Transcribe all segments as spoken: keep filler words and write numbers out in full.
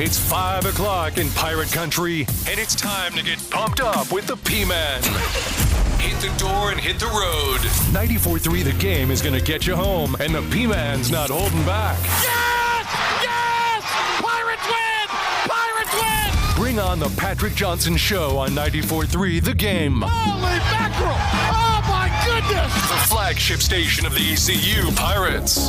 It's five o'clock in Pirate Country, and it's time to get pumped up with the P-Man. Hit the door and hit the road. ninety-four three The Game is going to get you home, and the P-Man's not holding back. Yes! Yes! Pirates win! Pirates win! Bring on the Patrick Johnson Show on ninety-four three The Game. Holy mackerel! Oh, my goodness! The flagship station of the E C U Pirates.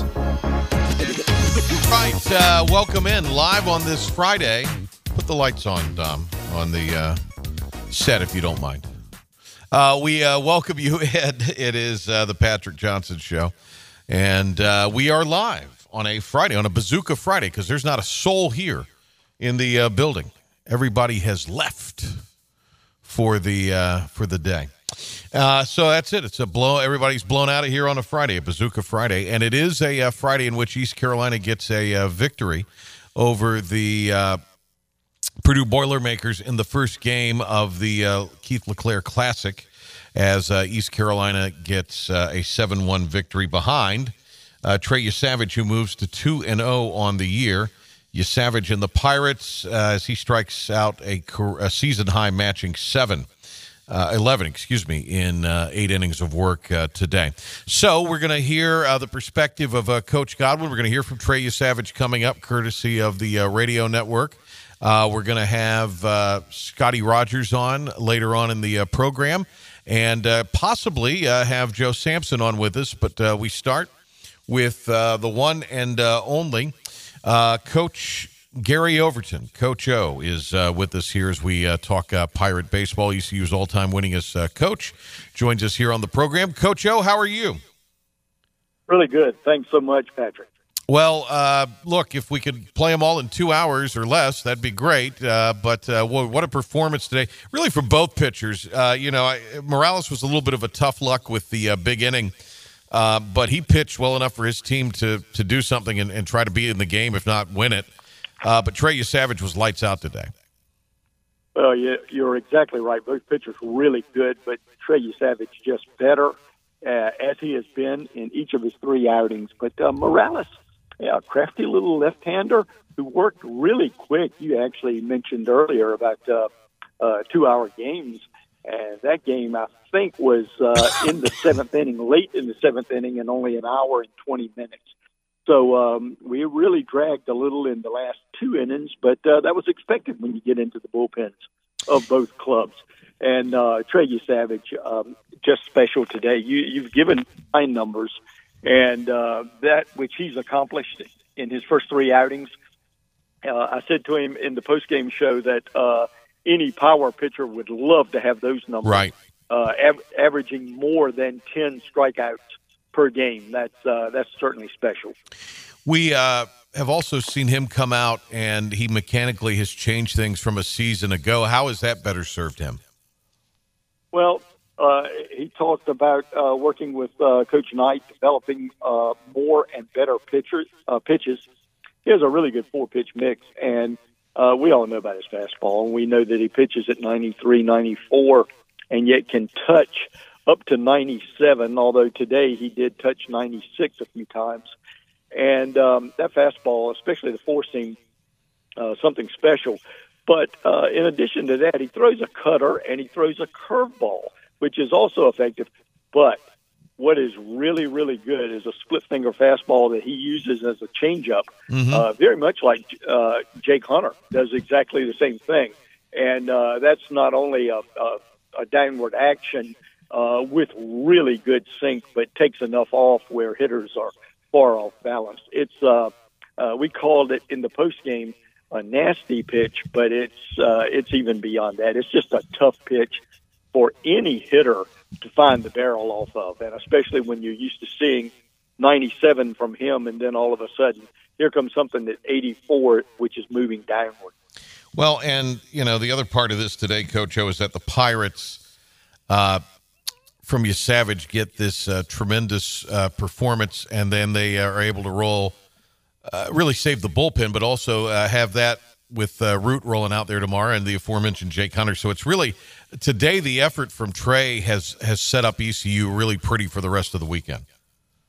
Right, uh, welcome in live on this Friday. Put the lights on, Dom, on the uh, set, if you don't mind. Uh, we uh, welcome you in. It is uh, the Patrick Johnson Show, and uh, we are live on a Friday, on a Bazooka Friday, because there's not a soul here in the uh, building. Everybody has left for the uh, for the day. Uh, so that's it. It's a blow. Everybody's blown out of here on a Friday, a Bazooka Friday, and it is a, uh Friday in which East Carolina gets a uh, victory over the uh, Purdue Boilermakers in the first game of the uh, Keith LeClaire Classic, as uh, East Carolina gets uh, a seven one victory behind uh, Trey Yesavage, who moves to two and oh on the year. Yesavage and the Pirates, uh, as he strikes out a, a season-high matching seven. Uh, eleven, excuse me, in uh, eight innings of work uh, today. So we're going to hear uh, the perspective of uh, Coach Godwin. We're going to hear from Trey Yesavage coming up, courtesy of the uh, radio network. Uh, we're going to have uh, Scotty Rogers on later on in the uh, program, and uh, possibly uh, have Joe Sampson on with us. But uh, we start with uh, the one and uh, only uh, Coach Gary Overton. Coach O is uh, with us here as we uh, talk uh, Pirate baseball. E C U's all-time winningest uh, coach joins us here on the program. Coach O, how are you? Really good. Thanks so much, Patrick. Well, uh, look, if we could play them all in two hours or less, that'd be great. Uh, but uh, what a performance today, really, from both pitchers. Uh, you know, I, Morales was a little bit of a tough luck with the uh, big inning, uh, but he pitched well enough for his team to to do something and, and try to be in the game, if not win it. Uh, but Trey Yesavage was lights out today. Well, yeah, you're exactly right. Both pitchers were really good, but Trey Yesavage just better, uh, as he has been in each of his three outings. But uh, Morales, yeah, a crafty little left-hander who worked really quick. You actually mentioned earlier about uh, uh, two-hour games, and that game, I think, was uh, in the seventh inning, late in the seventh inning, and only an hour and twenty minutes. So um, we really dragged a little in the last two innings, but uh, that was expected when you get into the bullpens of both clubs. And uh, Trey Yesavage, um, just special today. You, you've given nine numbers, and uh, that which he's accomplished in his first three outings. Uh, I said to him in the postgame show that uh, any power pitcher would love to have those numbers, right? Uh, av- averaging more than ten strikeouts per game. That's uh, that's certainly special. We uh, have also seen him come out, and he mechanically has changed things from a season ago. How has that better served him? Well, uh, he talked about uh, working with uh, Coach Knight, developing uh, more and better pitchers, uh, pitches. He has a really good four-pitch mix, and uh, we all know about his fastball, and we know that he pitches at ninety-three, ninety-four, and yet can touch up to ninety-seven, although today he did touch ninety-six a few times. And um, that fastball, especially the four-seam, uh, something special. But uh, in addition to that, he throws a cutter and he throws a curveball, which is also effective. But what is really, really good is a split-finger fastball that he uses as a changeup, mm-hmm. uh, very much like uh, Jake Hunter does exactly the same thing. And uh, that's not only a, a, a downward action, Uh, with really good sink, but takes enough off where hitters are far off balance. It's uh, uh, we called it in the post game a nasty pitch, but it's uh, it's even beyond that. It's just a tough pitch for any hitter to find the barrel off of, and especially when you're used to seeing ninety-seven from him, and then all of a sudden here comes something at eighty-four, which is moving downward. Well, and you know the other part of this today, Coach O, is that the Pirates. Uh, from Yesavage get this uh, tremendous uh, performance, and then they are able to roll, uh, really save the bullpen, but also uh, have that with uh, Root rolling out there tomorrow and the aforementioned Jake Hunter. So it's really, today the effort from Trey has, has set up E C U really pretty for the rest of the weekend.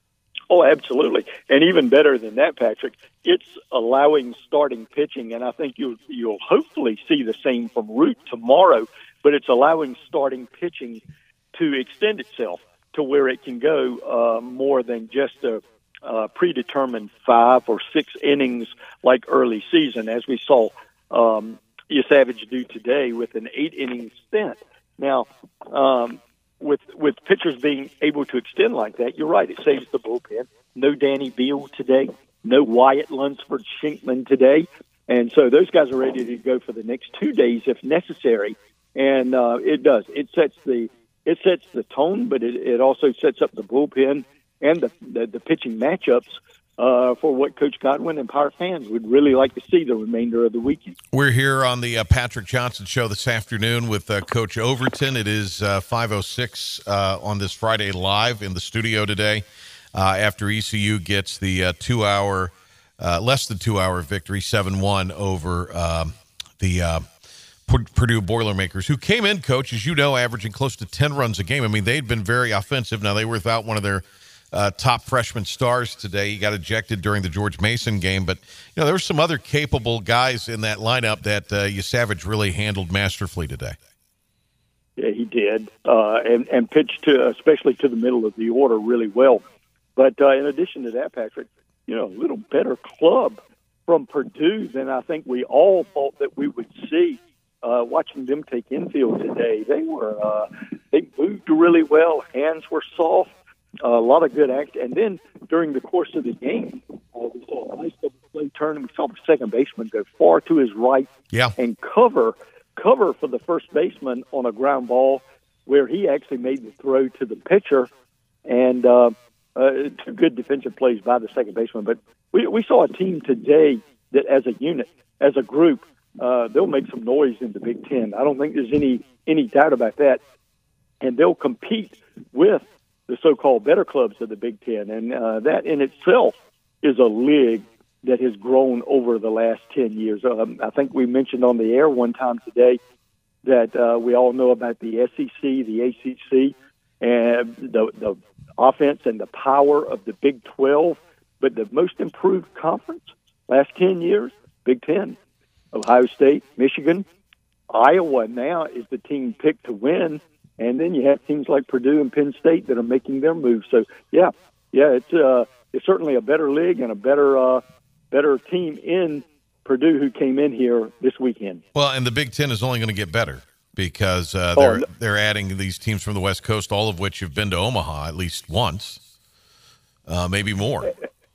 Oh, absolutely. And even better than that, Patrick, it's allowing starting pitching, and I think you'll, you'll hopefully see the same from Root tomorrow, but it's allowing starting pitching to extend itself to where it can go uh, more than just a uh, predetermined five or six innings like early season, as we saw um, Savage do today with an eight-inning stint. Now, um, with with pitchers being able to extend like that, you're right, it saves the bullpen. No Danny Beal today, no Wyatt Lunsford Shinkman today, and so those guys are ready to go for the next two days if necessary. And uh, it does. It sets the it sets the tone, but it, it also sets up the bullpen and the the, the pitching matchups uh, for what Coach Godwin and Pirate fans would really like to see the remainder of the weekend. We're here on the uh, Patrick Johnson Show this afternoon with uh, Coach Overton. It is uh, five oh six uh, on this Friday live in the studio today uh, after E C U gets the uh, two-hour, uh, less than two-hour victory, seven one over uh, the uh, Purdue Boilermakers, who came in, Coach, as you know, averaging close to ten runs a game. I mean, they'd been very offensive. Now, they were without one of their Uh, top freshman stars today. He got ejected during the George Mason game, but you know there were some other capable guys in that lineup that uh, Savage really handled masterfully today. Yeah, he did, uh, and and pitched to especially to the middle of the order really well. But uh, in addition to that, Patrick, you know, a little better club from Purdue than I think we all thought that we would see. Uh, watching them take infield today, they were uh, they moved really well. Hands were soft. Uh, a lot of good act, and then during the course of the game, uh, we saw a nice double play turn, and we saw the second baseman go far to his right yeah. and cover cover for the first baseman on a ground ball, where he actually made the throw to the pitcher, and uh, uh, two good defensive plays by the second baseman. But we we saw a team today that, as a unit, as a group, uh, they'll make some noise in the Big Ten. I don't think there's any any doubt about that, and they'll compete with the so-called better clubs of the Big Ten. And uh, that in itself is a league that has grown over the last ten years. Um, I think we mentioned on the air one time today that uh, we all know about the S E C, the A C C, and the, the offense and the power of the Big twelve. But the most improved conference last ten years, Big Ten, Ohio State, Michigan, Iowa now is the team picked to win. And then you have teams like Purdue and Penn State that are making their moves. So, yeah, yeah, it's uh, it's certainly a better league and a better uh, better team in Purdue who came in here this weekend. Well, and the Big Ten is only going to get better because uh, oh, they're no. they're adding these teams from the West Coast, all of which have been to Omaha at least once, uh, maybe more.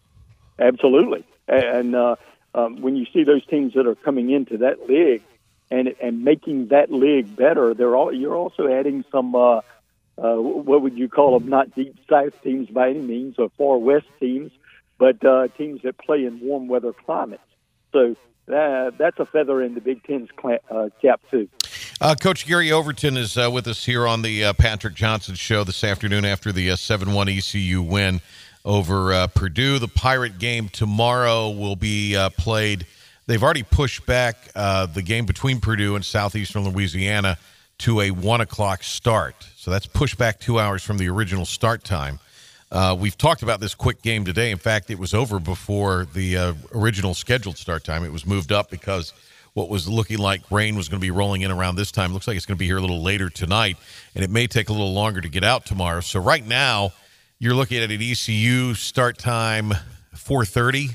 Absolutely, and uh, um, when you see those teams that are coming into that league. And and making that league better, they're all you're also adding some uh, uh, what would you call them? Not deep south teams by any means, or far west teams, but uh, teams that play in warm weather climates. So uh, that's a feather in the Big Ten's cl- uh, cap too. Uh, Coach Gary Overton is uh, with us here on the uh, Patrick Johnson Show this afternoon after the uh, seven one E C U win over uh, Purdue. The Pirate game tomorrow will be uh, played. They've already pushed back uh, the game between Purdue and Southeastern Louisiana to a one o'clock start. So that's pushed back two hours from the original start time. Uh, we've talked about this quick game today. In fact, it was over before the uh, original scheduled start time. It was moved up because what was looking like rain was going to be rolling in around this time. Looks like it's going to be here a little later tonight, and it may take a little longer to get out tomorrow. So right now, you're looking at an E C U start time four thirty.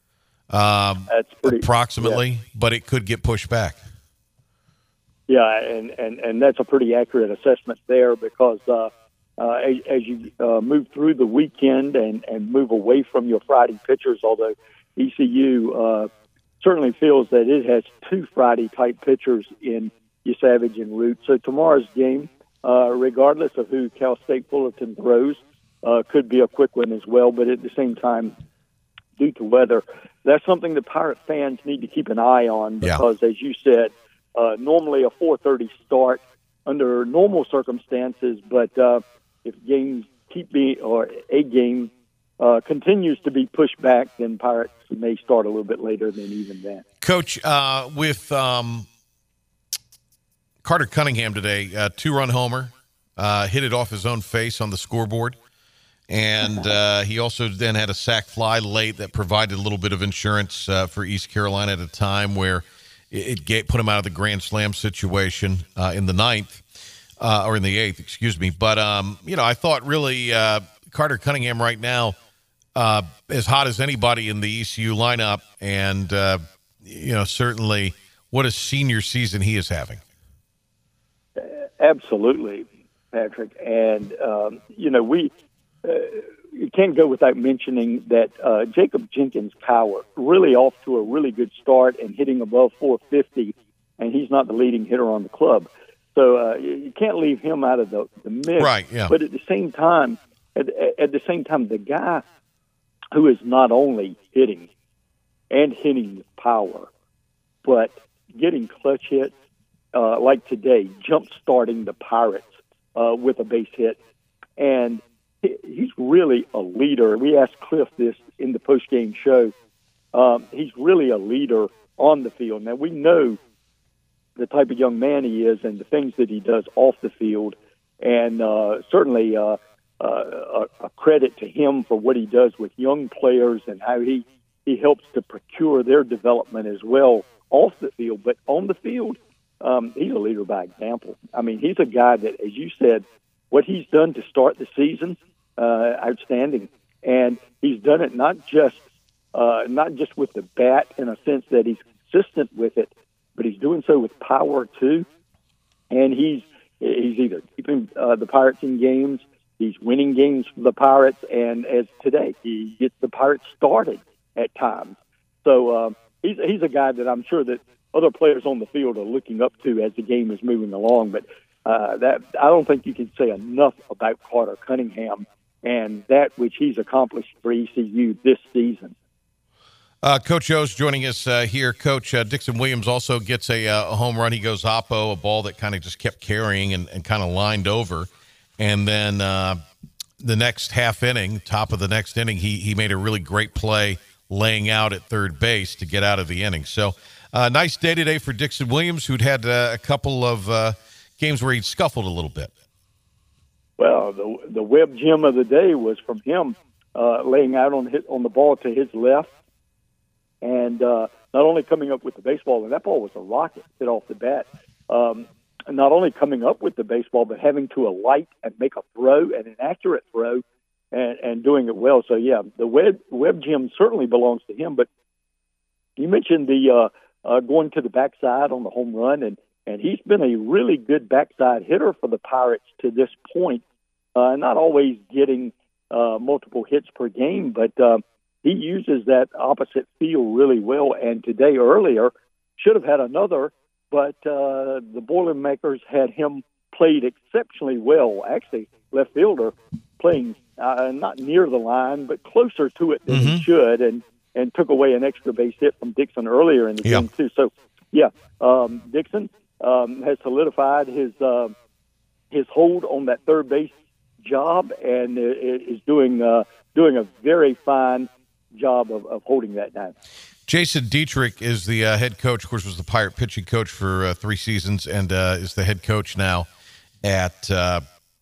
Um, That's pretty, approximately, yeah. But it could get pushed back. Yeah, and, and, and that's a pretty accurate assessment there because uh, uh, as, as you uh, move through the weekend and, and move away from your Friday pitchers, although E C U uh, certainly feels that it has two Friday-type pitchers in Savage and Root. So tomorrow's game, uh, regardless of who Cal State Fullerton throws, uh, could be a quick one as well, but at the same time, due to weather, that's something that Pirate fans need to keep an eye on because, yeah. as you said, uh, normally a four thirty start under normal circumstances, but uh, if games keep being or a game uh, continues to be pushed back, then Pirates may start a little bit later than even that. Coach, uh, with um, Carter Cunningham today, uh, two-run homer, uh, hit it off his own face on the scoreboard. And uh, he also then had a sac fly late that provided a little bit of insurance uh, for East Carolina at a time where it, it gave, put him out of the Grand Slam situation uh, in the ninth, uh, or in the eighth, excuse me. But, um, you know, I thought really uh, Carter Cunningham right now, uh, as hot as anybody in the E C U lineup, and, uh, you know, certainly what a senior season he is having. Absolutely, Patrick. And, um, you know, we uh, you can't go without mentioning that uh, Jacob Jenkins Power really off to a really good start and hitting above four fifty, and he's not the leading hitter on the club. So uh, you can't leave him out of the, the mix. Right, yeah. But at the same time, at, at the same time, the guy who is not only hitting and hitting with power, but getting clutch hits, uh, like today, jump-starting the Pirates uh, with a base hit. And he, he's really a leader. We asked Cliff this in the post-game show. Um, he's really a leader on the field. Now, we know the type of young man he is and the things that he does off the field. And uh, certainly uh, uh, a, a credit to him for what he does with young players and how he, he helps to procure their development as well off the field. But on the field, um, he's a leader by example. I mean, he's a guy that, as you said, what he's done to start the season, uh, outstanding. And he's done it not just uh, not just with the bat in a sense that he's consistent with it, but he's doing so with power too. And he's he's either keeping uh, the Pirates in games, he's winning games for the Pirates, and as today, he gets the Pirates started at times. So uh, he's he's a guy that I'm sure that other players on the field are looking up to as the game is moving along. But uh, that I don't think you can say enough about Carter Cunningham and that which he's accomplished for E C U this season. Uh, Coach O's joining us uh, here. Coach uh, Dixon Williams also gets a, uh, a home run. He goes oppo, a ball that kind of just kept carrying and, and kind of lined over. And then uh, the next half inning, top of the next inning, he he made a really great play laying out at third base to get out of the inning. So uh, nice day today for Dixon Williams, who'd had uh, a couple of uh, games where he'd scuffled a little bit. Well, the the web gem of the day was from him uh, laying out on his, on the ball to his left. And uh, not only coming up with the baseball, and that ball was a rocket hit off the bat, um, not only coming up with the baseball, but having to alight and make a throw, and an accurate throw, and, and doing it well. So, yeah, the web, web gem certainly belongs to him. But you mentioned the uh, uh, going to the backside on the home run, and, and he's been a really good backside hitter for the Pirates to this point, uh, not always getting uh, multiple hits per game, but uh, he uses that opposite field really well, and today earlier should have had another, but uh, the Boilermakers had him played exceptionally well. Actually, left fielder playing uh, not near the line, but closer to it than Mm-hmm. he should, and, and took away an extra base hit from Dixon earlier in the Yeah. game, too. So, yeah, um, Dixon um, has solidified his uh, his hold on that third base job and is doing uh, doing a very fine job of, of holding that down. Jason Dietrich is the uh, head coach, of course, was the Pirate pitching coach for uh, three seasons and uh, is the head coach now at uh,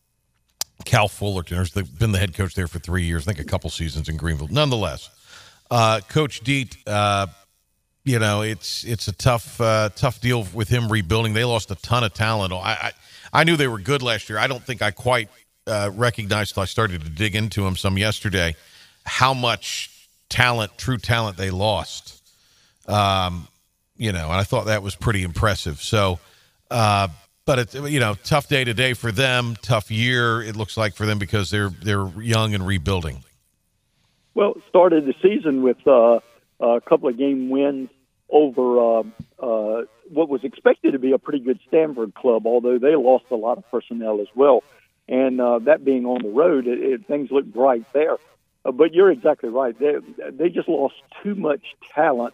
Cal Fullerton. Or has been the head coach there for three years, I think a couple seasons in Greenville. Nonetheless, uh, Coach Diet, uh, you know, it's it's a tough uh, tough deal with him rebuilding. They lost a ton of talent. I I, I knew they were good last year. I don't think I quite uh, recognized till I started to dig into them some yesterday how much talent, true talent they lost. Um, you know, and I thought that was pretty impressive. So, uh, but it's, you know, tough day today for them, tough year it looks like for them because they're they're young and rebuilding. Well, started the season with uh, a couple of game wins over uh, uh, what was expected to be a pretty good Stanford club, although they lost a lot of personnel as well. And uh, that being on the road, it, it, things looked bright there. Uh, but you're exactly right. They they just lost too much talent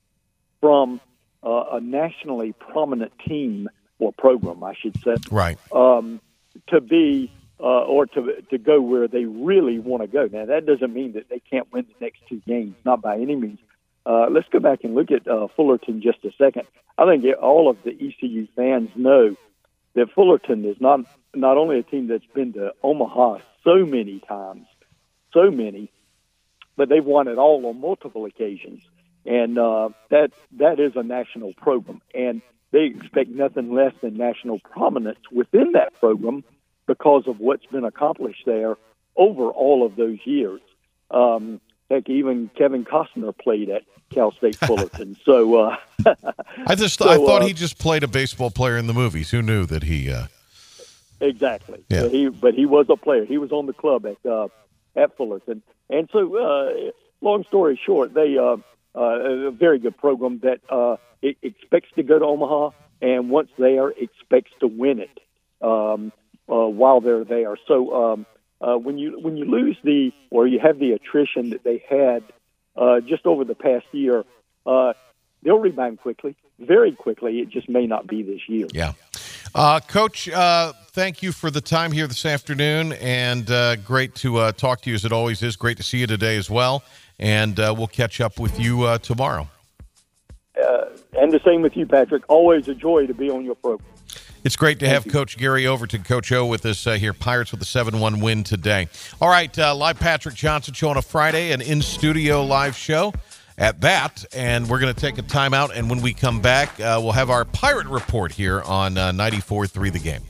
from uh, a nationally prominent team or program, I should say, Right. um, to be uh, or to to go where they really want to go. Now, that doesn't mean that they can't win the next two games, not by any means. Uh, let's go back and look at uh, Fullerton just a second. I think all of the E C U fans know that Fullerton is not not only a team that's been to Omaha so many times, so many, but they've won it all on multiple occasions. And uh, that that is a national program. And they expect nothing less than national prominence within that program because of what's been accomplished there over all of those years. Um, heck, even Kevin Costner played at Cal State Fullerton. so uh, I just so, I thought uh, he just played a baseball player in the movies. Who knew that he? Uh... Exactly. Yeah. But he but he was a player. He was on the club at uh, at Fullerton. And so, uh, long story short, they uh, uh, a very good program that uh, it expects to go to Omaha, and once there, expects to win it um, uh, while they're there. So um, uh, when you when you lose the or you have the attrition that they had uh, just over the past year, uh, they'll rebound quickly, very quickly. It just may not be this year. Yeah. Uh, Coach, uh, thank you for the time here this afternoon, and uh, great to uh, talk to you as it always is. Great to see you today as well, and uh, we'll catch up with you uh, tomorrow. Uh, and the same with you, Patrick. Always a joy to be on your program. It's great to Thank have you. Coach Gary Overton, Coach O, with us uh, here. Pirates with a seven one win today. All right, uh, live Patrick Johnson Show on a Friday, an in-studio live show at that, and we're going to take a timeout, and when we come back, uh, we'll have our Pirate Report here on uh, ninety-four three The Game.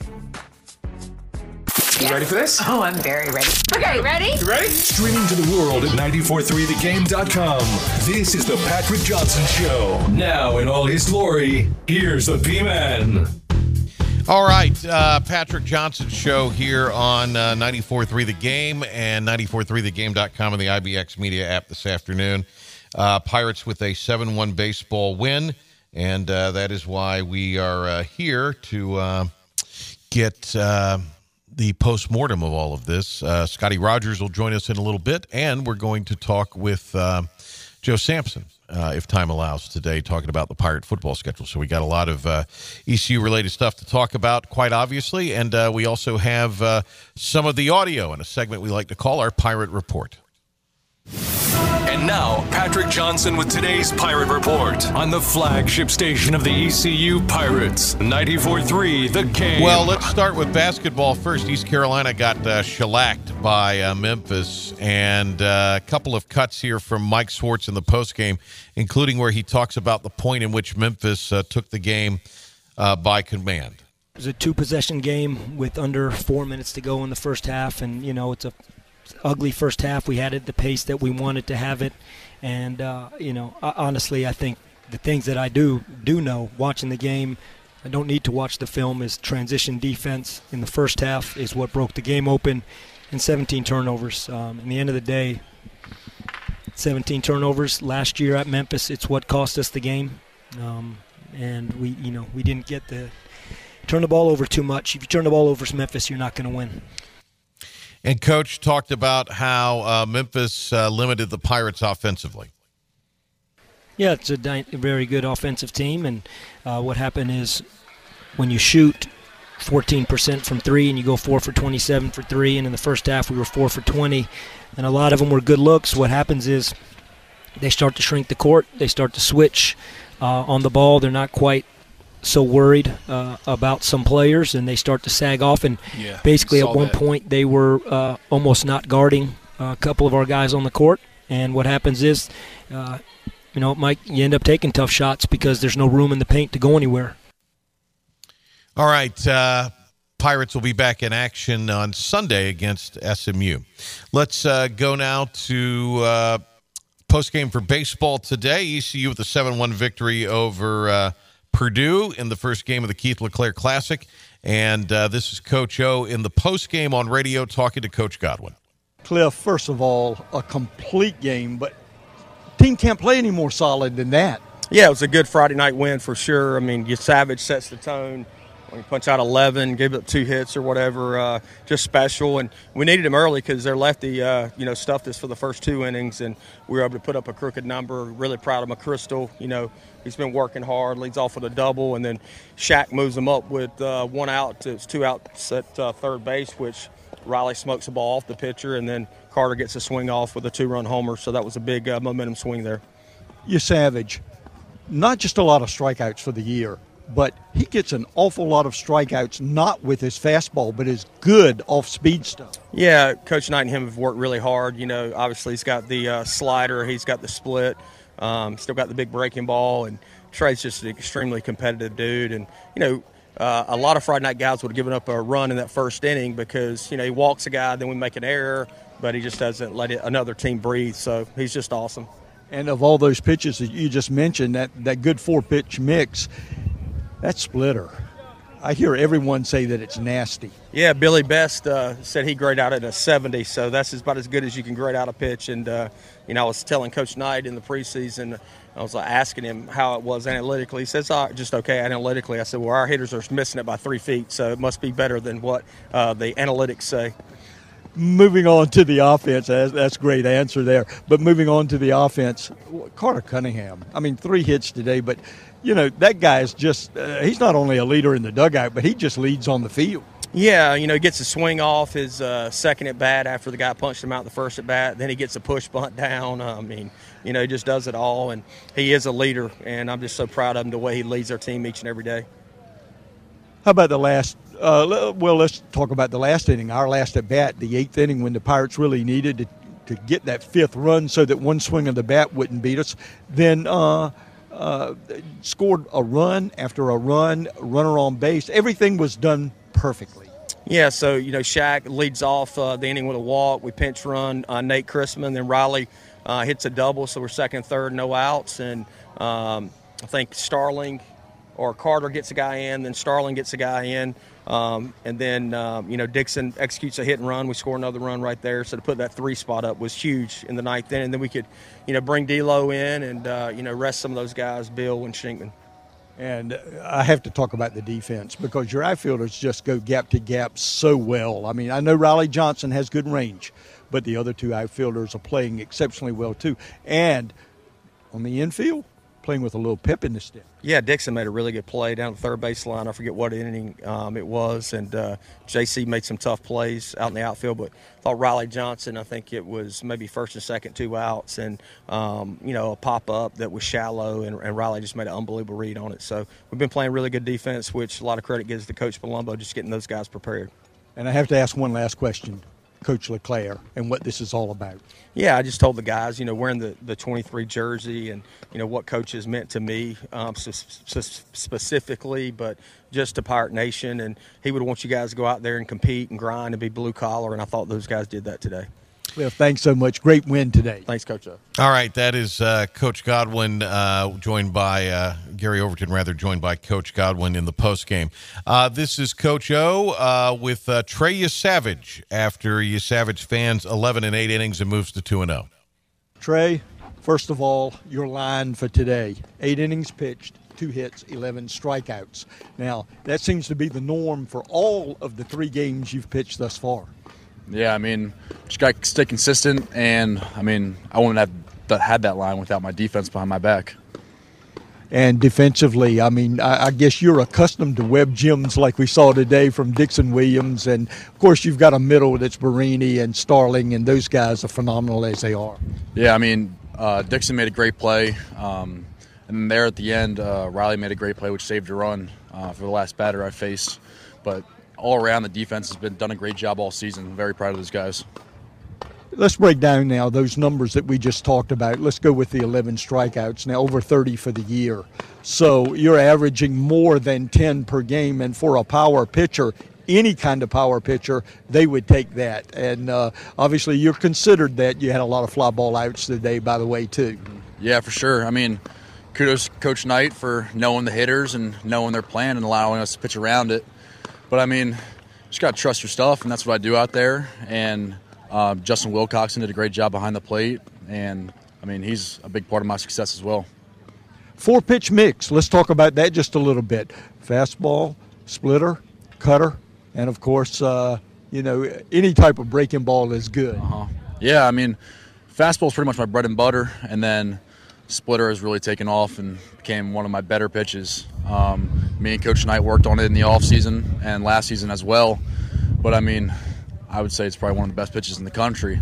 You ready for this? Oh, I'm very ready. Okay, ready? You ready? Streaming to the world at nine four three the game dot com. This is the Patrick Johnson Show. Now in all his glory, here's the P-Man. All right, uh, Patrick Johnson Show here on uh, ninety-four three The Game and ninety-four three the game dot com and the I B X Media app this afternoon. Uh, Pirates with a seven one baseball win, and uh, that is why we are uh, here to uh, get uh, the postmortem of all of this. Uh, Scotty Rogers will join us in a little bit, and we're going to talk with uh, Joe Sampson, uh, if time allows, today, talking about the Pirate football schedule. So we got a lot of uh, E C U-related stuff to talk about, quite obviously, and uh, we also have uh, some of the audio in a segment we like to call our Pirate Report. And now, Patrick Johnson with today's Pirate Report on the flagship station of the E C U Pirates, ninety-four three The Game. Well, let's start with basketball first. East Carolina got uh, shellacked by uh, Memphis, and uh, a couple of cuts here from Mike Schwartz in the postgame, including where he talks about the point in which Memphis uh, took the game uh, by command. It was a two-possession game with under four minutes to go in the first half, and, you know, it's a ugly first half. We had it at the pace that we wanted to have it, and uh, you know, honestly, I think the things that I do do know watching the game, I don't need to watch the film, is transition defense in the first half is what broke the game open, and seventeen turnovers. Um, in the end of the day, seventeen turnovers last year at Memphis, it's what cost us the game, um, and we, you know, we didn't get the turn the ball over too much. If you turn the ball over to Memphis, you're not going to win. And Coach talked about how uh, Memphis uh, limited the Pirates offensively. Yeah, it's a di- very good offensive team, and uh, what happened is when you shoot fourteen percent from three and you go four for twenty-seven for three, and in the first half we were four for twenty, and a lot of them were good looks, what happens is they start to shrink the court, they start to switch uh, on the ball, they're not quite so worried uh, about some players, and they start to sag off, and Yeah, basically at saw one that. point they were uh, almost not guarding a couple of our guys on the court, and what happens is, uh, you know, Mike, you end up taking tough shots because there's no room in the paint to go anywhere. All right, uh, Pirates will be back in action on Sunday against S M U. Let's uh, go now to uh, postgame for baseball today. E C U with a seven one victory over uh, Purdue in the first game of the Keith LeClaire Classic. And uh, this is Coach O in the postgame on radio talking to Coach Godwin. Cliff, first of all, a complete game, but team can't play any more solid than that. Yeah, it was a good Friday night win for sure. I mean, you Savage sets the tone. When you punch out eleven, give up two hits or whatever, uh, just special. And we needed him early because their lefty, uh, you know, stuffed us for the first two innings, and we were able to put up a crooked number. Really proud of McChrystal. You know, he's been working hard, leads off with a double, and then Shaq moves him up with uh, one out. It's two outs at uh, third base, which Riley smokes the ball off the pitcher, and then Carter gets a swing off with a two-run homer. So that was a big uh, momentum swing there. You Savage, not just a lot of strikeouts for the year, but he gets an awful lot of strikeouts, not with his fastball, but his good off-speed stuff. Yeah, Coach Knight and him have worked really hard. You know, obviously he's got the uh, slider, he's got the split, um, still got the big breaking ball, and Trey's just an extremely competitive dude. And, you know, uh, a lot of Friday night guys would have given up a run in that first inning because, you know, he walks a guy, then we make an error, but he just doesn't let it, another team breathe. So he's just awesome. And of all those pitches that you just mentioned, that, that good four-pitch mix, that splitter, I hear everyone say that it's nasty. Yeah, Billy Best uh, said he graded out at a seventy, so that's about as good as you can grade out a pitch. And, uh, you know, I was telling Coach Knight in the preseason, I was like, asking him how it was analytically. He says, oh, just okay analytically. I said, well, our hitters are missing it by three feet, so it must be better than what uh, the analytics say. Moving on to the offense, that's, that's a great answer there. But moving on to the offense, Carter Cunningham, I mean, three hits today, but, you know, that guy is just uh, – he's not only a leader in the dugout, but he just leads on the field. Yeah, you know, he gets a swing off his uh, second at bat after the guy punched him out the first at bat. Then he gets a push bunt down. I mean, you know, he just does it all, and he is a leader, and I'm just so proud of him the way he leads our team each and every day. How about the last uh, – well, let's talk about the last inning, our last at bat, the eighth inning when the Pirates really needed to, to get that fifth run so that one swing of the bat wouldn't beat us. Then uh, uh, scored a run after a run, runner on base. Everything was done perfectly. Yeah, so, you know, Shaq leads off uh, the inning with a walk. We pinch run uh, Nate Chrisman. Then Riley uh, hits a double, so we're second and third, no outs. And um, I think Starling or Carter gets a guy in, then Starling gets a guy in. Um, and then, um, you know, Dixon executes a hit and run. We score another run right there. So to put that three spot up was huge in the ninth inning. And then we could, you know, bring D'Lo in and, uh, you know, rest some of those guys, Bill and Shinkman. And I have to talk about the defense because your outfielders just go gap to gap so well. I mean, I know Riley Johnson has good range, but the other two outfielders are playing exceptionally well too. And on the infield, playing with a little pep in the step. Yeah, Dixon made a really good play down the third base line. I forget what inning um, it was, and uh, J C made some tough plays out in the outfield. But I thought Riley Johnson, I think it was maybe first and second, two outs, and um, you know, a pop up that was shallow, and, and Riley just made an unbelievable read on it. So we've been playing really good defense, which a lot of credit gives to Coach Palumbo, just getting those guys prepared. And I have to ask one last question. Coach LeClaire and what this is all about. Yeah, I just told the guys, you know, wearing the, the twenty-three jersey and, you know, what Coach has meant to me um, specifically, but just to Pirate Nation. And he would want you guys to go out there and compete and grind and be blue collar, and I thought those guys did that today. Well, thanks so much. Great win today. Thanks, Coach O. All right, that is uh, Coach Godwin, uh, joined by uh, Gary Overton, rather, joined by Coach Godwin in the postgame. Uh, this is Coach O uh, with uh, Trey Yesavage after Yesavage fans eleven and eight innings and moves to two and oh. Trey, first of all, your line for today, eight innings pitched, two hits, eleven strikeouts. Now, that seems to be the norm for all of the three games you've pitched thus far. Yeah, I mean, just got to stay consistent, and, I mean, I wouldn't have that, had that line without my defense behind my back. And defensively, I mean, I, I guess you're accustomed to web gems like we saw today from Dixon Williams, and, of course, you've got a middle that's Barini and Starling, and those guys are phenomenal as they are. Yeah, I mean, uh, Dixon made a great play, um, and there at the end, uh, Riley made a great play, which saved a run uh, for the last batter I faced. But all around, the defense has been done a great job all season. I'm very proud of those guys. Let's break down now those numbers that we just talked about. Let's go with the eleven strikeouts, now over thirty for the year. So you're averaging more than ten per game, and for a power pitcher, any kind of power pitcher, they would take that. And uh, obviously you're considered that. You had a lot of fly ball outs today, by the way, too. Yeah, for sure. I mean, kudos to Coach Knight for knowing the hitters and knowing their plan and allowing us to pitch around it. But, I mean, just got to trust your stuff, and that's what I do out there. And uh, Justin Wilcoxon did a great job behind the plate, and, I mean, he's a big part of my success as well. Four-pitch mix. Let's talk about that just a little bit. Fastball, splitter, cutter, and, of course, uh, you know, any type of breaking ball is good. Uh-huh. Yeah, I mean, fastball is pretty much my bread and butter, and then splitter has really taken off and became one of my better pitches. Um, me and Coach Knight worked on it in the offseason and last season as well. But, I mean, I would say it's probably one of the best pitches in the country.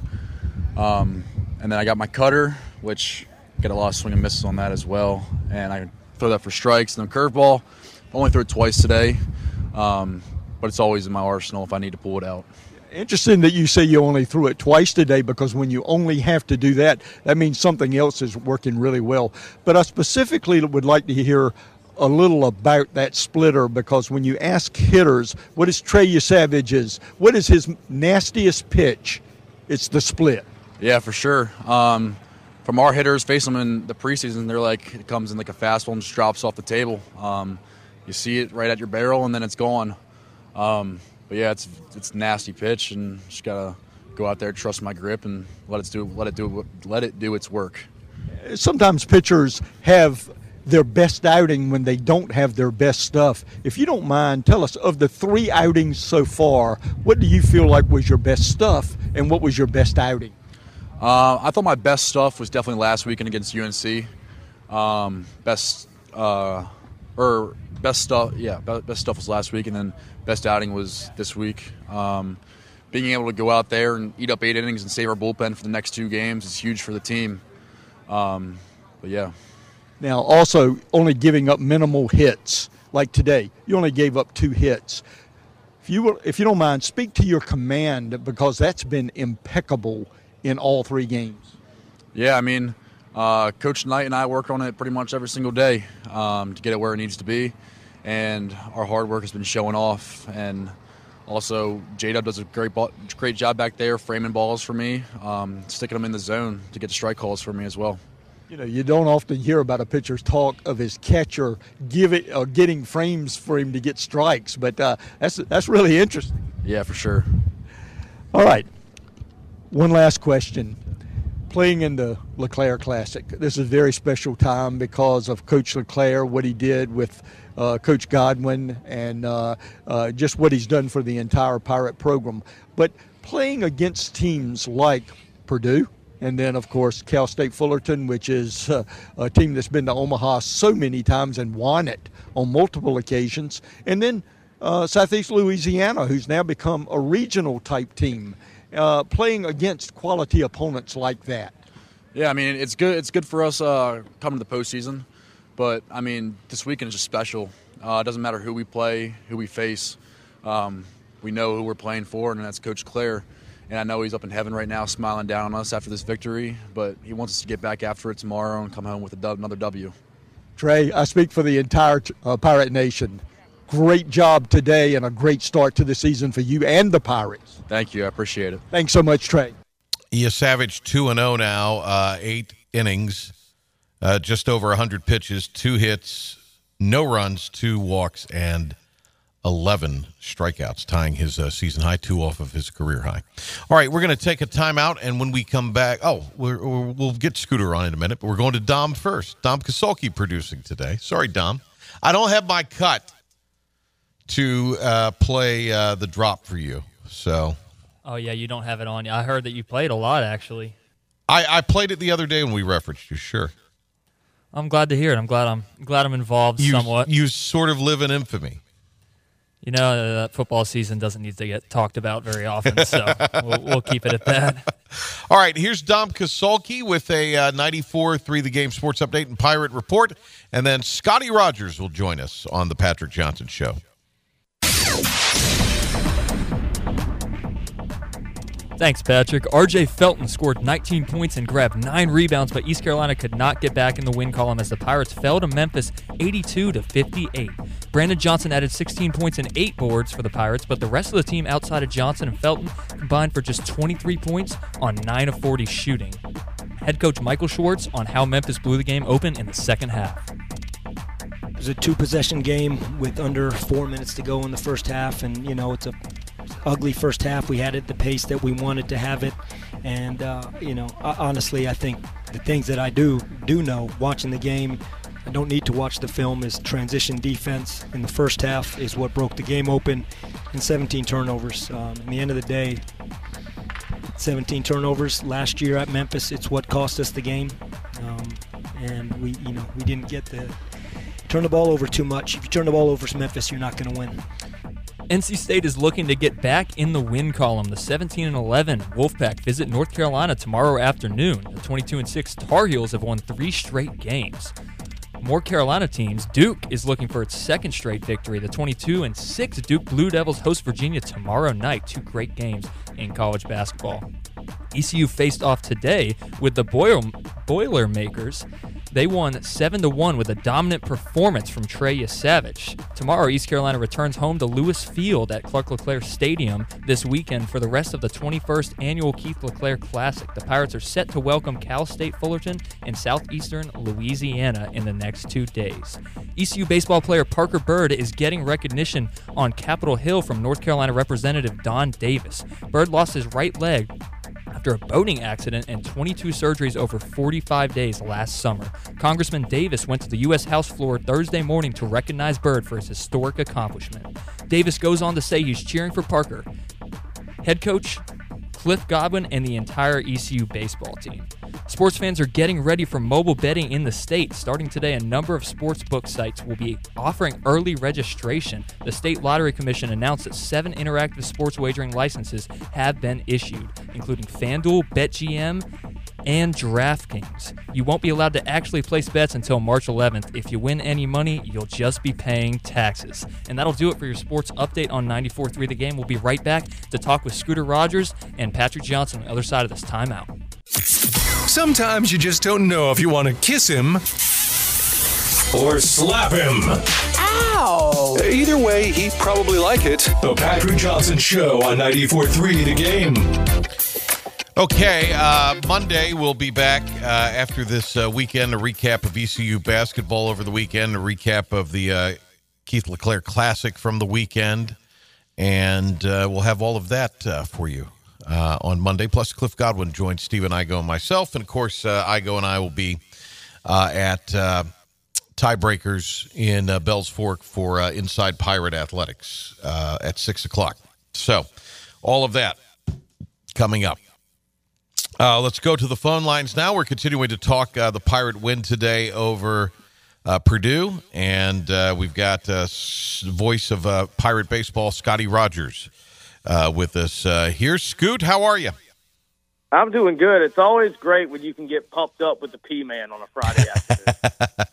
Um, and then I got my cutter, which got a lot of swing and misses on that as well. And I throw that for strikes. And then curveball, only threw it twice today, um, but it's always in my arsenal if I need to pull it out. Interesting that you say you only threw it twice today, because when you only have to do that, that means something else is working really well. But I specifically would like to hear a little about that splitter, because when you ask hitters, what is Trey Yesavage's, what is his nastiest pitch? It's the split. Yeah, for sure. Um, from our hitters, face them in the preseason, they're like, it comes in like a fastball and just drops off the table. Um, you see it right at your barrel, and then it's gone. Um, But yeah, it's it's a nasty pitch, and just gotta go out there, trust my grip, and let it do let it do let it do its work. Sometimes pitchers have their best outing when they don't have their best stuff. If you don't mind, tell us, of the three outings so far, what do you feel like was your best stuff, and what was your best outing? Uh, I thought my best stuff was definitely last weekend against U N C. Um, best uh, or best stuff, yeah, best stuff was last week, and then best outing was this week. Um, being able to go out there and eat up eight innings and save our bullpen for the next two games is huge for the team. Um, but, yeah. Now, also, only giving up minimal hits. Like today, you only gave up two hits. If you, will, if you don't mind, speak to your command, because that's been impeccable in all three games. Yeah, I mean, uh, Coach Knight and I work on it pretty much every single day um, to get it where it needs to be. And our hard work has been showing off. And also, J-Dub does a great ball, great job back there framing balls for me, um, sticking them in the zone to get the strike calls for me as well. You know, you don't often hear about a pitcher's talk of his catcher give it, uh, getting frames for him to get strikes, but uh, that's that's really interesting. Yeah, for sure. All right. One last question. Playing in the LeClaire Classic, this is a very special time because of Coach LeClaire, what he did with uh, Coach Godwin, and uh, uh, just what he's done for the entire Pirate program. But playing against teams like Purdue, and then, of course, Cal State Fullerton, which is uh, a team that's been to Omaha so many times and won it on multiple occasions, and then uh, Southeast Louisiana, who's now become a regional-type team. Uh, playing against quality opponents like that. Yeah, I mean, it's good. It's good for us uh, coming to the postseason, but I mean, this weekend is just special. Uh, it doesn't matter who we play, who we face. Um, we know who we're playing for, and that's Coach Claire. And I know he's up in heaven right now, smiling down on us after this victory. But he wants us to get back after it tomorrow and come home with a dub, another W. Trey, I speak for the entire uh, Pirate Nation. Great job today and a great start to the season for you and the Pirates. Thank you. I appreciate it. Thanks so much, Trey. Yesavage two and oh now, uh, eight innings, uh, just over one hundred pitches, two hits, no runs, two walks, and eleven strikeouts, tying his uh, season high, two off of his career high. All right, we're going to take a timeout, and when we come back, oh, we're, we're, we'll get Scooter on in a minute, but we're going to Dom first. Dom Kasolki producing today. Sorry, Dom. I don't have my cut to uh, play uh, the drop for you. So, oh yeah, you don't have it on. I heard that you played a lot, actually. I, I played it the other day when we referenced you. Sure. I'm glad to hear it. I'm glad I'm glad I'm involved you, somewhat. You sort of live in infamy. You know, uh, that football season doesn't need to get talked about very often, so we'll, we'll keep it at that. All right, here's Dom Kasolki with a uh, ninety-four point three The Game Sports Update and Pirate Report, and then Scotty Rogers will join us on the Patrick Johnson Show. Thanks, Patrick. R J Felton scored nineteen points and grabbed nine rebounds, but East Carolina could not get back in the win column as the Pirates fell to Memphis eighty-two to fifty-eight. Brandon Johnson added sixteen points and eight boards for the Pirates, but the rest of the team outside of Johnson and Felton combined for just twenty-three points on nine of forty shooting. Head coach Michael Schwartz on how Memphis blew the game open in the second half. It was a two-possession game with under four minutes to go in the first half, and, you know, it's a ugly first half. We had it the pace that we wanted to have it, and uh, you know, honestly, I think the things that I do do know watching the game, I don't need to watch the film, is transition defense in the first half is what broke the game open, and seventeen turnovers. Um, at the end of the day, seventeen turnovers last year at Memphis, it's what cost us the game, um, and we, you know, we didn't get the turn the ball over too much. If you turn the ball over to Memphis, you're not going to win. N C State is looking to get back in the win column. The seventeen and eleven Wolfpack visit North Carolina tomorrow afternoon. The twenty-two and six Tar Heels have won three straight games. More Carolina teams. Duke is looking for its second straight victory. The twenty-two and six Duke Blue Devils host Virginia tomorrow night. Two great games in college basketball. E C U faced off today with the Boil- Boilermakers. They won seven to one with a dominant performance from Trey Yesavage. Tomorrow, East Carolina returns home to Lewis Field at Clark LeClair Stadium this weekend for the rest of the twenty-first annual Keith LeClair Classic. The Pirates are set to welcome Cal State Fullerton and Southeastern Louisiana in the next two days. E C U baseball player Parker Bird is getting recognition on Capitol Hill from North Carolina Representative Don Davis. Bird lost his right leg after a boating accident and twenty-two surgeries over forty-five days last summer. Congressman Davis went to the U S House floor Thursday morning to recognize Bird for his historic accomplishment. Davis goes on to say he's cheering for Parker, head coach Cliff Godwin, and the entire E C U baseball team. Sports fans are getting ready for mobile betting in the state. Starting today, a number of sportsbook sites will be offering early registration. The State Lottery Commission announced that seven interactive sports wagering licenses have been issued, including FanDuel, BetGM, and DraftKings. You won't be allowed to actually place bets until March eleventh. If you win any money, you'll just be paying taxes. And that'll do it for your sports update on ninety-four point three The Game. We'll be right back to talk with Scooter Rogers and Patrick Johnson on the other side of this timeout. Sometimes you just don't know if you want to kiss him or slap him. Ow! Either way, he'd probably like it. The Patrick Johnson Show on ninety-four point three The Game. Okay, uh, Monday we'll be back uh, after this uh, weekend, a recap of E C U basketball over the weekend, a recap of the uh, Keith LeClair Classic from the weekend, and uh, we'll have all of that uh, for you uh, on Monday. Plus, Cliff Godwin joins Stephen Igo and myself, and of course, uh, Igo and I will be uh, at uh, Tiebreakers in uh, Bells Fork for uh, Inside Pirate Athletics uh, at six o'clock. So, all of that coming up. Uh, let's go to the phone lines now. We're continuing to talk uh, the Pirate win today over uh, Purdue, and uh, we've got uh, voice of uh, Pirate baseball, Scotty Rogers, uh, with us uh, here. Scoot, how are you? I'm doing good. It's always great when you can get pumped up with the P-Man on a Friday afternoon.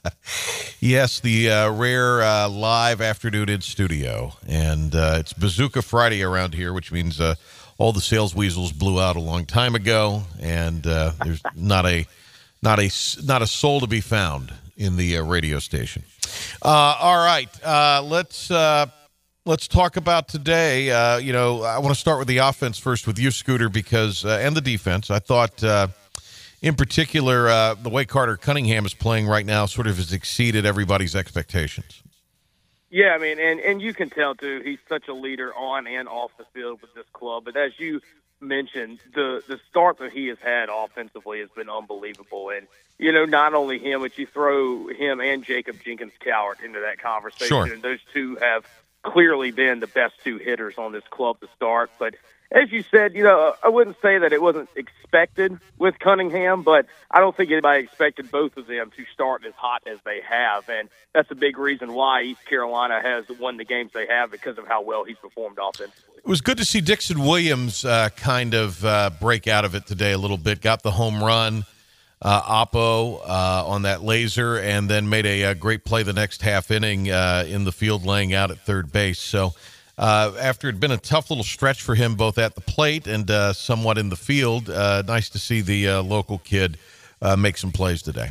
Yes, the uh, rare uh, live afternoon in studio, and uh, it's Bazooka Friday around here, which means uh, all the sales weasels blew out a long time ago, and uh, there's not a not a not a soul to be found in the uh, radio station. Uh, all right, uh, let's uh, let's talk about today. Uh, you know, I want to start with the offense first with you, Scooter, because uh, and the defense. I thought, uh, in particular, uh, the way Carter Cunningham is playing right now sort of has exceeded everybody's expectations. Yeah, I mean, and, and you can tell, too, he's such a leader on and off the field with this club. But as you mentioned, the, the start that he has had offensively has been unbelievable. And, you know, not only him, but you throw him and Jacob Jenkins-Cowart into that conversation. Sure. And those two have clearly been the best two hitters on this club to start. But as you said, you know, I wouldn't say that it wasn't expected with Cunningham, but I don't think anybody expected both of them to start as hot as they have. And that's a big reason why East Carolina has won the games they have, because of how well he's performed offensively. It was good to see Dixon Williams uh, kind of uh, break out of it today a little bit. Got the home run, uh, Oppo uh, on that laser, and then made a, a great play the next half inning uh, in the field laying out at third base. So uh, after it had been a tough little stretch for him both at the plate and uh, somewhat in the field, uh, nice to see the uh, local kid uh, make some plays today.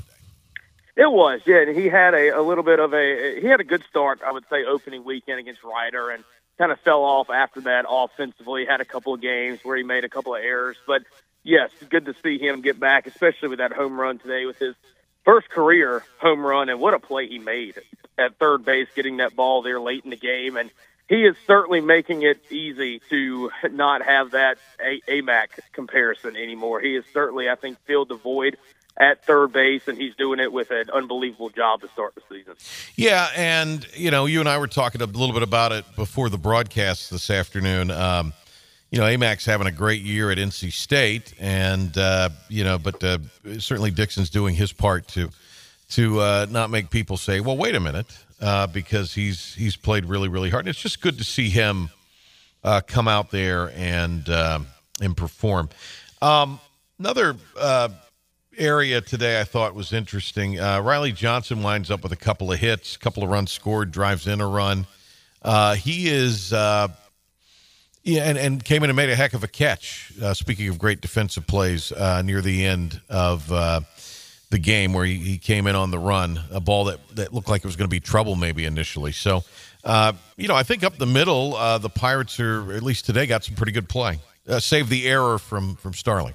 It was, yeah. And he had a, a little bit of a – he had a good start, I would say, opening weekend against Ryder, and kind of fell off after that offensively. Had a couple of games where he made a couple of errors. But, yes, good to see him get back, especially with that home run today with his first career home run. And what a play he made at third base, getting that ball there late in the game. And he is certainly making it easy to not have that A- AMAC comparison anymore. He is certainly, I think, filled the void at third base, and he's doing it with an unbelievable job to start the season. Yeah, and, you know, you and I were talking a little bit about it before the broadcast this afternoon. Um, you know, AMAC's having a great year at N C State, and, uh, you know, but uh, certainly Dixon's doing his part to to uh, not make people say, well, wait a minute, uh, because he's he's played really, really hard. And it's just good to see him uh, come out there and, uh, and perform. Um, another uh area today I thought was interesting. Uh, Riley Johnson winds up with a couple of hits, a couple of runs scored, drives in a run. Uh, he is, uh, yeah, and, and came in and made a heck of a catch. Uh, speaking of great defensive plays, uh, near the end of uh, the game where he, he came in on the run, a ball that, that looked like it was going to be trouble maybe initially. So, uh, you know, I think up the middle, uh, the Pirates are, at least today, got some pretty good play. Uh, save the error from, from Starling.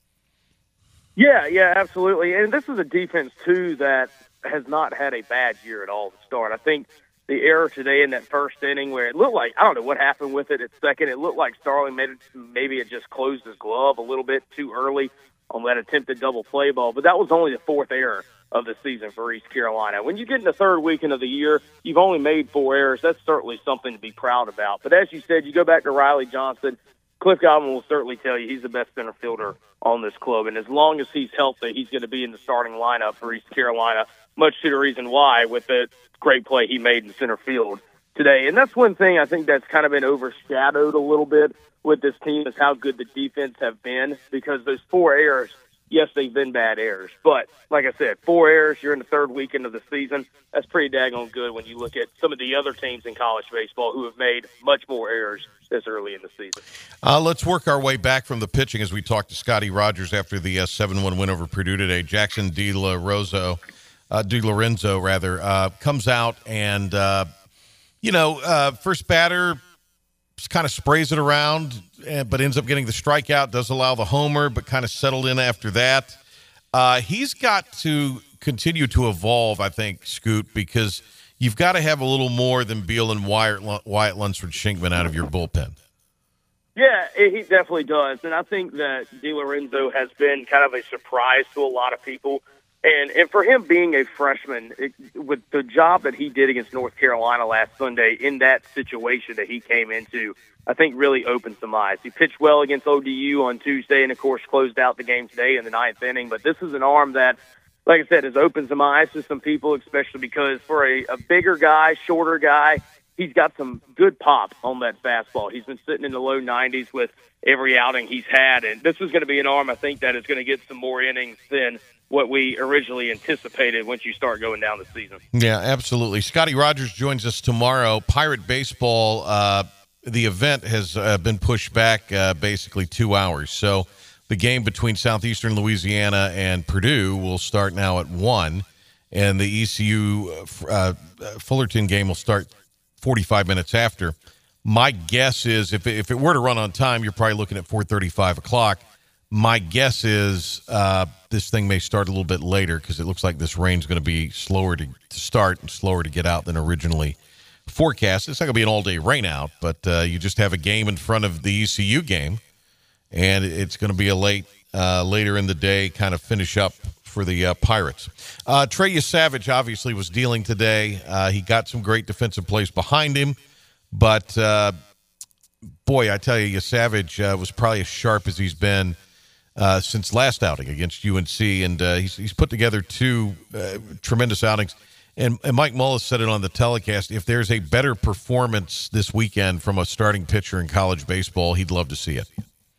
Yeah, yeah, absolutely. And this is a defense, too, that has not had a bad year at all to start. I think the error today in that first inning where it looked like, I don't know what happened with it at second, it looked like Starling made it, maybe it just closed his glove a little bit too early on that attempted double play ball. But that was only the fourth error of the season for East Carolina. When you get in the third weekend of the year, you've only made four errors. That's certainly something to be proud about. But as you said, you go back to Riley Johnson. Cliff Godwin will certainly tell you he's the best center fielder on this club. And as long as he's healthy, he's going to be in the starting lineup for East Carolina, much to the reason why with the great play he made in center field today. And that's one thing I think that's kind of been overshadowed a little bit with this team is how good the defense have been, because those four errors, yes, they've been bad errors. But like I said, four errors, you're in the third weekend of the season. That's pretty daggone good when you look at some of the other teams in college baseball who have made much more errors this early in the season. Uh, let's work our way back from the pitching as we talk to Scotty Rogers after the uh, seven one win over Purdue today. Jackson De La Rosa, uh, De Lorenzo, rather, uh, comes out and, uh, you know, uh, first batter kind of sprays it around, but ends up getting the strikeout, does allow the homer, but kind of settled in after that. Uh, he's got to continue to evolve, I think, Scoot, because you've got to have a little more than Beal and Wyatt, Wyatt Lunsford-Shinkman out of your bullpen. Yeah, he definitely does. And I think that De Lorenzo has been kind of a surprise to a lot of people. And and for him being a freshman, it, with the job that he did against North Carolina last Sunday in that situation that he came into, I think really opened some eyes. He pitched well against O D U on Tuesday and, of course, closed out the game today in the ninth inning. But this is an arm that, like I said, has opened some eyes to some people, especially because for a, a bigger guy, shorter guy, he's got some good pop on that fastball. He's been sitting in the low nineties with every outing he's had. And this is going to be an arm, I think, that is going to get some more innings than what we originally anticipated once you start going down the season. Yeah, absolutely. Scotty Rogers joins us tomorrow. Pirate Baseball, uh, the event has uh, been pushed back uh, basically two hours. So the game between Southeastern Louisiana and Purdue will start now at one, and the E C U uh, Fullerton game will start forty-five minutes after. My guess is if it, if it were to run on time, you're probably looking at four thirty, five o'clock. My guess is uh, this thing may start a little bit later because it looks like this rain's going to be slower to, to start and slower to get out than originally forecast. It's not going to be an all-day rain out, but uh, you just have a game in front of the E C U game, and it's going to be a late, uh, later in the day kind of finish up for the uh, Pirates. Uh, Trey Yesavage obviously was dealing today. Uh, he got some great defensive plays behind him, but uh, boy, I tell you, Yesavage uh, was probably as sharp as he's been Uh, since last outing against U N C, and uh, he's, he's put together two uh, tremendous outings. And, and Mike Mullis said it on the telecast, if there's a better performance this weekend from a starting pitcher in college baseball, he'd love to see it.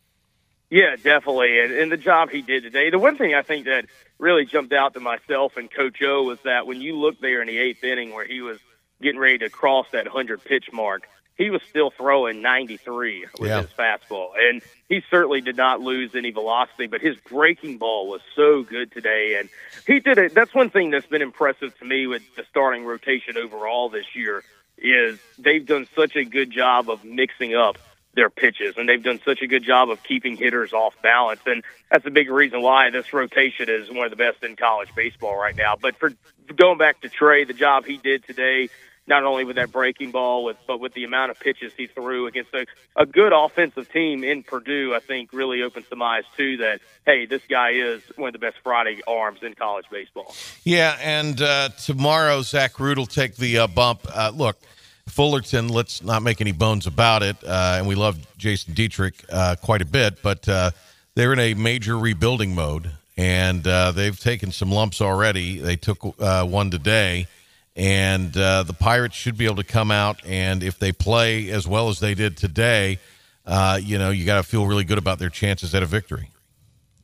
Yeah, definitely. And, and the job he did today, the one thing I think that really jumped out to myself and Coach O was that when you look there in the eighth inning where he was getting ready to cross that hundred-pitch mark, he was still throwing ninety-three with yeah. his fastball. And he certainly did not lose any velocity, but his breaking ball was so good today. And he did it. That's one thing that's been impressive to me with the starting rotation overall this year is they've done such a good job of mixing up their pitches, and they've done such a good job of keeping hitters off balance. And that's a big reason why this rotation is one of the best in college baseball right now. But for going back to Trey, the job he did today, not only with that breaking ball, with, but with the amount of pitches he threw against a, a good offensive team in Purdue, I think really opened some eyes, too, that, hey, this guy is one of the best Friday arms in college baseball. Yeah, and uh, tomorrow Zach Root will take the uh, bump. Uh, look, Fullerton, let's not make any bones about it, uh, and we love Jason Dietrich uh, quite a bit, but uh, they're in a major rebuilding mode, and uh, they've taken some lumps already. They took uh, one today. And uh, the Pirates should be able to come out, and if they play as well as they did today, uh, you know, you got to feel really good about their chances at a victory.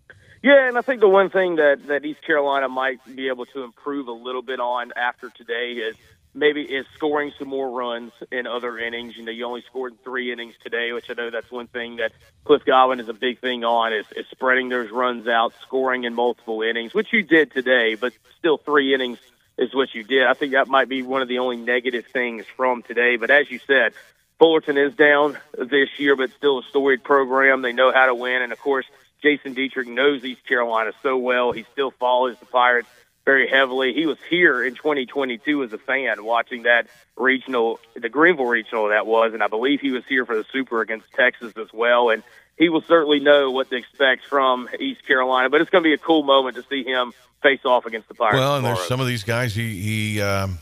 Yeah, and I think the one thing that, that East Carolina might be able to improve a little bit on after today is maybe is scoring some more runs in other innings. You know, you only scored three innings today, which I know that's one thing that Cliff Godwin is a big thing on, is, is spreading those runs out, scoring in multiple innings, which you did today, but still three innings is what you did. I think that might be one of the only negative things from today. But as you said, Fullerton is down this year, but still a storied program. They know how to win, and, of course, Jason Dietrich knows East Carolina so well. He still follows the Pirates very heavily. He was here in twenty twenty-two as a fan watching that regional, the Greenville regional that was, and I believe he was here for the Super against Texas as well. And he will certainly know what to expect from East Carolina. But it's going to be a cool moment to see him face off against the Pirates. Well, and tomorrow. there's some of these guys he he um,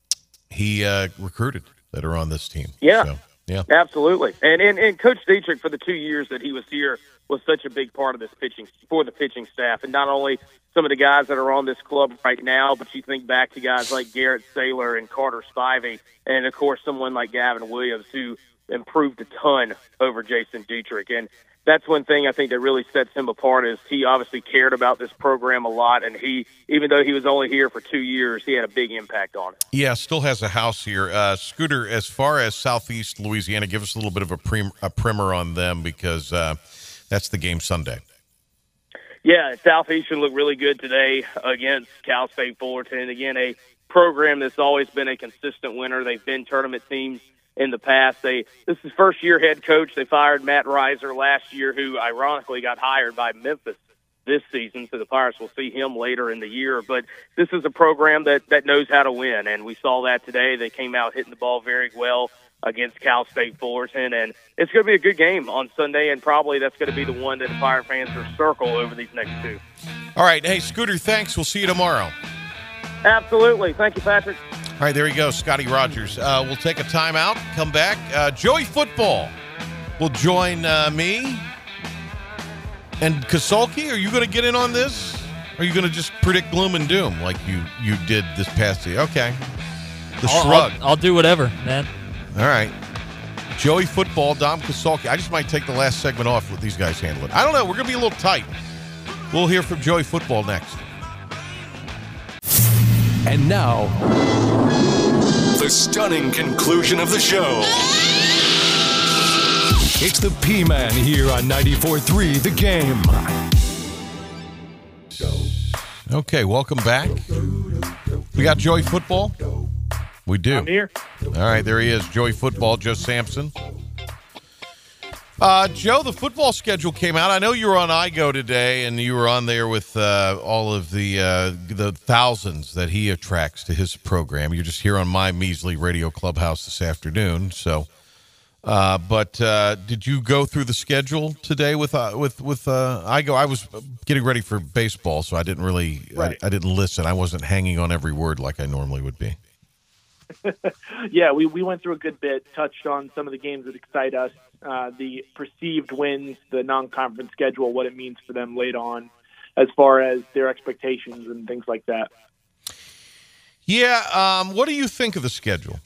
he uh, recruited that are on this team. Yeah. So, yeah, absolutely. And, and and Coach Dietrich, for the two years that he was here, was such a big part of this pitching for the pitching staff, and not only some of the guys that are on this club right now, but you think back to guys like Garrett Saylor and Carter Spivey, and of course someone like Gavin Williams, who improved a ton over Jason Dietrich. And that's one thing I think that really sets him apart, is he obviously cared about this program a lot, and he, even though he was only here for two years, he had a big impact on it. Yeah, still has a house here. Uh, Scooter, as far as Southeast Louisiana, give us a little bit of a, prim- a primer on them, because uh, that's the game Sunday. Yeah, Southeast should look really good today against Cal State Fullerton. Again, a program that's always been a consistent winner. They've been tournament teams in the past. They this is first year head coach. They fired Matt Reiser last year, who ironically got hired by Memphis this season. So the Pirates will see him later in the year. But this is a program that, that knows how to win, and we saw that today. They came out hitting the ball very well against Cal State Fullerton, and it's going to be a good game on Sunday, and probably that's going to be the one that the Pirate fans will circle over these next two. All right. Hey, Scooter, thanks. We'll see you tomorrow. Absolutely. Thank you, Patrick. All right, there you go, Scotty Rogers. Uh, we'll take a timeout, come back. Uh, Joey Football will join uh, me. And Kasulki, are you going to get in on this? Or are you going to just predict gloom and doom like you, you did this past year? Okay. The I'll, shrug. I'll, I'll do whatever, man. All right. Joey Football, Dom Kasulki. I just might take the last segment off, let these guys handle it. I don't know. We're going to be a little tight. We'll hear from Joey Football next. And now, the stunning conclusion of the show. It's the P-Man here on ninety-four three The Game. Okay, welcome back. We got Joey Football? We do. I'm here. All right, there he is, Joey Football, Joe Sampson. Uh, Joe, the football schedule came out. I know you were on I G O today, and you were on there with uh, all of the uh, the thousands that he attracts to his program. You're just here on my measly radio clubhouse this afternoon. So, uh, but uh, did you go through the schedule today with uh, with with uh, I G O? I was getting ready for baseball, so I didn't really Right. I, I didn't listen. I wasn't hanging on every word like I normally would be. Yeah, we, we went through a good bit, touched on some of the games that excite us, uh, the perceived wins, the non-conference schedule, what it means for them late on, as far as their expectations and things like that. Yeah, um, what do you think of the schedule?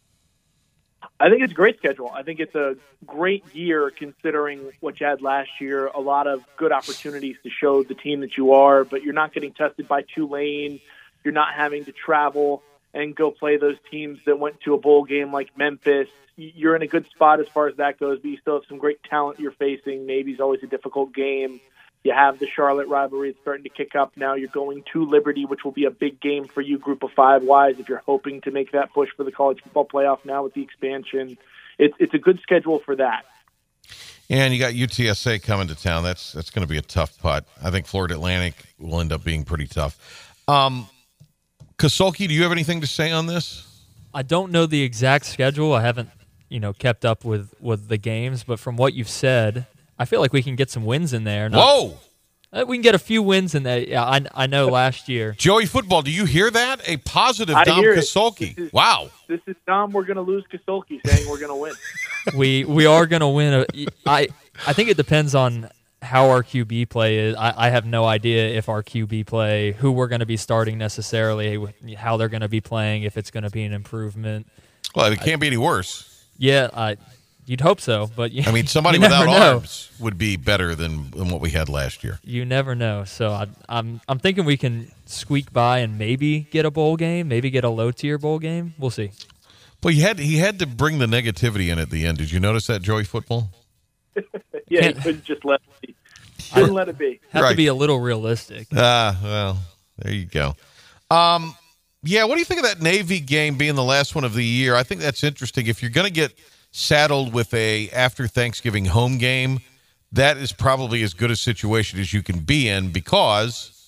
I think it's a great schedule. I think it's a great year considering what you had last year. A lot of good opportunities to show the team that you are, but you're not getting tested by Tulane. You're not having to travel and go play those teams that went to a bowl game like Memphis. You're in a good spot as far as that goes, but you still have some great talent you're facing. Navy's always a difficult game. You have the Charlotte rivalry that's starting to kick up now. You're going to Liberty, which will be a big game for you, Group of Five-wise, if you're hoping to make that push for the college football playoff now with the expansion. It's it's a good schedule for that. And you got U T S A coming to town. That's that's going to be a tough putt. I think Florida Atlantic will end up being pretty tough. Um, Kasulki, do you have anything to say on this? I don't know the exact schedule. I haven't, you know, kept up with, with the games, but from what you've said, I feel like we can get some wins in there. Not, Whoa! Uh, we can get a few wins in there. Yeah, I, I know last year. Joey Football, do you hear that? A positive I Dom hear it. Kasulki. This is- Wow. This is Dom. We're going to lose Kasulki saying we're going to win. we we are going to win. A, I I think it depends on how our Q B play is. I, I have no idea if our Q B play, who we're going to be starting necessarily, how they're going to be playing, if it's going to be an improvement. Well, it can't be any worse. Yeah, I You'd hope so, but you, I mean, somebody you without never know. arms would be better than, than what we had last year. You never know. So I, I'm I'm thinking we can squeak by and maybe get a bowl game, maybe get a low tier bowl game. We'll see. Well, he had he had to bring the negativity in at the end. Did you notice that, Joey Football? yeah, Can't- he couldn't just let it be. Couldn't let it be. Have Right. to be a little realistic. Ah, well, there you go. Um, yeah, what do you think of that Navy game being the last one of the year? I think that's interesting. If you're going to get saddled with a after Thanksgiving home game, that is probably as good a situation as you can be in because,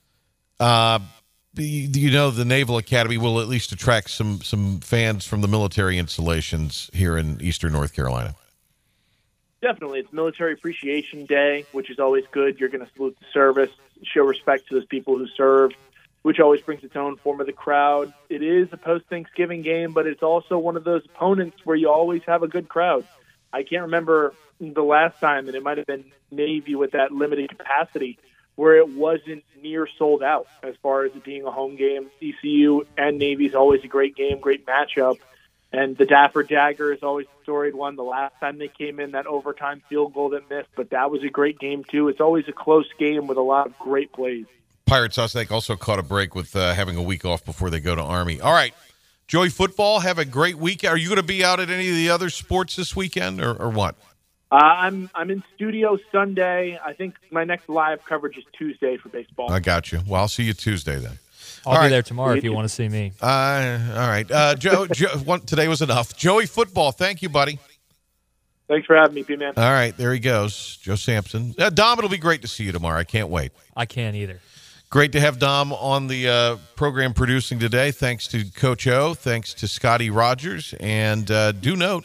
uh, you, you know, the Naval Academy will at least attract some some fans from the military installations here in Eastern North Carolina. Definitely. It's Military Appreciation Day, which is always good. You're going to salute the service, show respect to those people who served, which always brings its own form of the crowd. It is a post-Thanksgiving game, but it's also one of those opponents where you always have a good crowd. I can't remember the last time, and it might have been Navy with that limited capacity, where it wasn't near sold out as far as it being a home game. E C U and Navy is always a great game, great matchup. And the Dapper Dagger is always a storied one. The last time they came in, that overtime field goal that missed, but that was a great game too. It's always a close game with a lot of great plays. Pirates, I think, also caught a break with uh, having a week off before they go to Army. All right, Joey Football, have a great week. Are you going to be out at any of the other sports this weekend or, or what? Uh, I'm I'm in studio Sunday. I think my next live coverage is Tuesday for baseball. I got you. Well, I'll see you Tuesday then. I'll All be right. there tomorrow if you want to see me. Uh, all right. Uh, Joe, Joe one, today was enough. Joey Football, thank you, buddy. Thanks for having me, P-Man. All right, there he goes, Joe Sampson. Uh, Dom, it'll be great to see you tomorrow. I can't wait. I can't either. Great to have Dom on the uh, program producing today. Thanks to Coach O. Thanks to Scotty Rogers. And uh, do note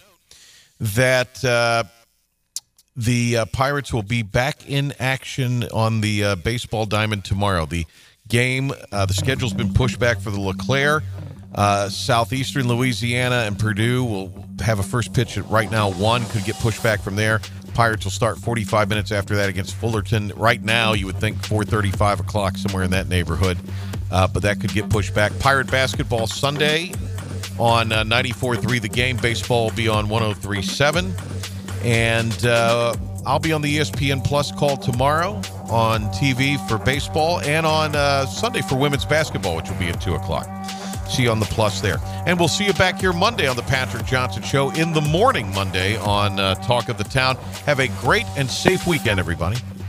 that uh, the uh, Pirates will be back in action on the uh, baseball diamond tomorrow. The game, uh, the schedule's been pushed back for the LeClaire. Uh, Southeastern Louisiana and Purdue will have a first pitch at right now one. Could get pushed back from there. Pirates will start forty-five minutes after that against Fullerton. Right now, you would think four thirty, five o'clock, somewhere in that neighborhood. Uh, but that could get pushed back. Pirate basketball Sunday on uh, ninety-four point three The Game. Baseball will be on one oh three point seven. And uh, I'll be on the E S P N Plus call tomorrow on T V for baseball and on uh, Sunday for women's basketball, which will be at two o'clock. See you on the Plus there. And we'll see you back here Monday on the Patrick Johnson Show in the morning Monday on uh, Talk of the Town. Have a great and safe weekend, everybody.